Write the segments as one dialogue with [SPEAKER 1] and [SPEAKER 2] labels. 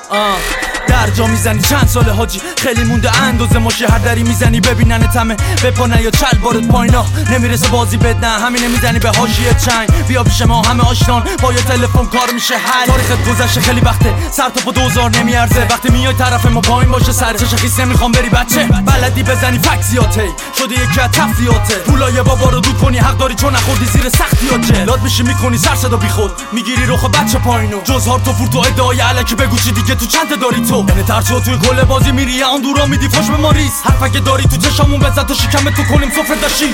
[SPEAKER 1] درجا میزنی چند سال حاجی خیلی مونده اندازه ماشه هر دری میزنی ببینن تمه بپا یا چل بارت پایینا نمیرسه بازی بد نه همینه میزنی به حاشیه چنگ بیا پیش ما همه آشنان با یه تلفن کار میشه حل تاریخت گذشته خیلی وقته سر تا با 2000 نمیارزه وقتی میای طرف ما پایین باشه سر چش خیس نمیخوام بری بچه بلدی بزنی فکسیاته شده یکی از تفریاته پولای بابا رو دود کنی حق داری چون نخوردی زیر سختیاته لاد میشی میکنی سر صدا بیخود میگیری رخ بچه پایینو جز هارت و فورت و ادعای الکی بگو چی دیگه تو چند داری تو یعنی ترسو توی کل بازی میری اون دورا میدی فاش به ماریس حرفا که داری تو چشامون بزد تا شکم تو کنیم سفره داشی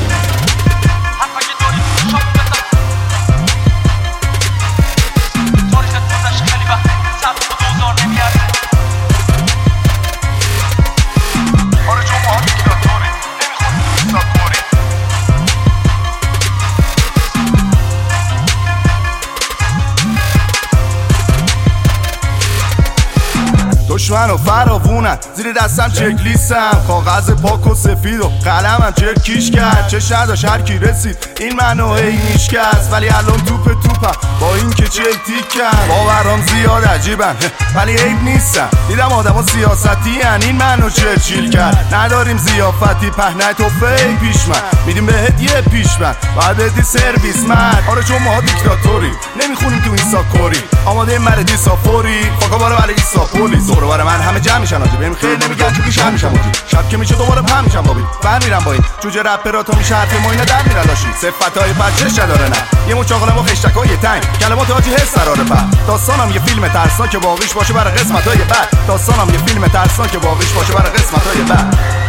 [SPEAKER 2] دشمن و فراوونن زیر دستم چک لیستم کاغذ پاک و سفید و قلمم چرکیش کرد چش نداشت هر کی رسید این منو هی میشکست ولی الان توپم با این که چل تیکم باورام زیاد عجیبن ولی عیب نیستم دیدم آدما سیاستی هن این منو چرچیل کرد نداریم زیافتی پهنه توفه پیش من میدیم بهت یه پیشمن باید بدی سرویس من آره چون ما دیکتاتوری نمیخونیم تو اینستا کوری آماده مردی سافوری فاکا باره برای ایسا پولیس دوباره من همه جمع میشن آجی بهم خیلی نمیگن که پیش هم میشم آجی شب که میشه دوباره پم میشم بابی بر میرم با این جوجه رپرا تا میشه حرف ما اینا در میرن لاشی صفتای بچه‌ش نداره نه یه مچاقلم و خشتکای تنگ کلمات آجی حس قراره بعد داستانم یه فیلم ترسناک باقیش باشه برای قسمتای بعد داستانم یه فیلم ترسناک باقیش باشه برای قسمتای بعد